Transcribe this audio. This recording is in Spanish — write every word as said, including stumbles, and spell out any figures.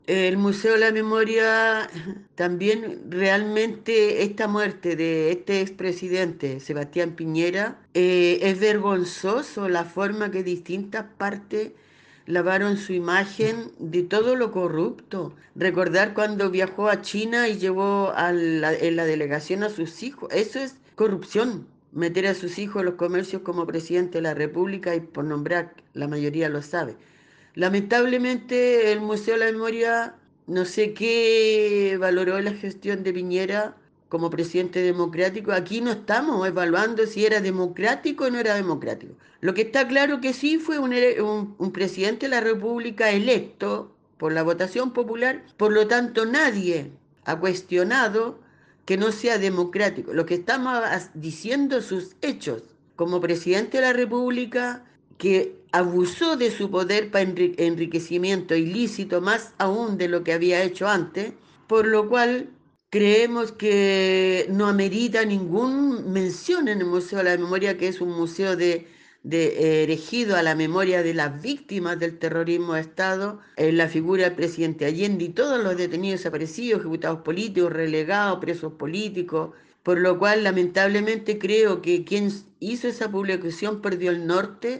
El Museo de la Memoria también realmente esta muerte de este expresidente Sebastián Piñera eh, es vergonzoso la forma que distintas partes lavaron su imagen de todo lo corrupto. Recordar cuando viajó a China y llevó a la, en la delegación a sus hijos, eso es corrupción. Meter a sus hijos en los comercios como presidente de la República y por nombrar, la mayoría lo sabe. Lamentablemente el Museo de la Memoria, no sé qué valoró la gestión de Piñera como presidente democrático. Aquí no estamos evaluando si era democrático o no era democrático. Lo que está claro que sí fue un, ele- un- un presidente de la República electo por la votación popular, por lo tanto nadie ha cuestionado que no sea democrático. Lo que estamos as- diciendo sus hechos como presidente de la República que abusó de su poder para enri- enriquecimiento ilícito, más aún de lo que había hecho antes, por lo cual creemos que no amerita ninguna mención en el Museo de la Memoria, que es un museo de, de eh, erigido a la memoria de las víctimas del terrorismo de Estado, en la figura del presidente Allende y todos los detenidos desaparecidos, ejecutados políticos, relegados, presos políticos, por lo cual lamentablemente creo que quien hizo esa publicación perdió el norte